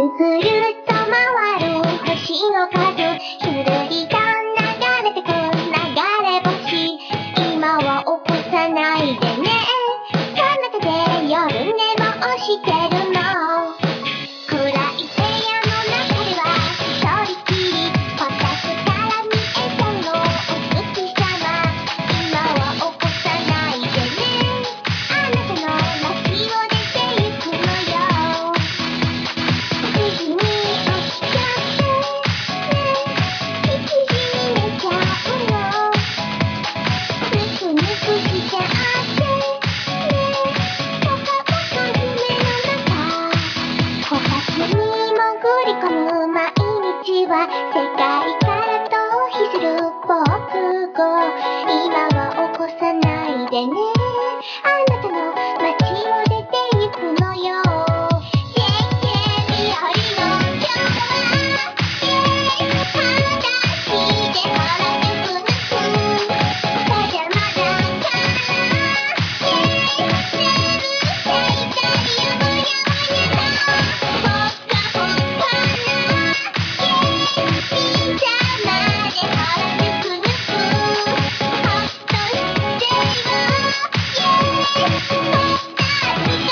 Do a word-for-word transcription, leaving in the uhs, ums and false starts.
ぐるっと回る星の数、ゆるりと流れてく流れ星。今は起こさないでね、彼方で夜寝坊してるの。暗い部屋の中では一人きり、私から見えたのお月様。今は起こさないでね、あなたの街を出て行くのよ。くじに起きちゃってね、しちじに寝ちゃうの。ぬくぬくしちゃってね、ぽかぽか夢の中。こたつに潜り込む毎日は世界から逃避する防空壕。今は起こさないでね、あなたの街を出て行くのよ。ジェイジェイ日和の今日はイエーイ、裸足で原宿抜くパジャマだからイエーイ、眠っていたいよもやもやだ。ほっかほっかなイエーイ、ピジャマで原宿抜くホッとしてよイエーイ、そんな力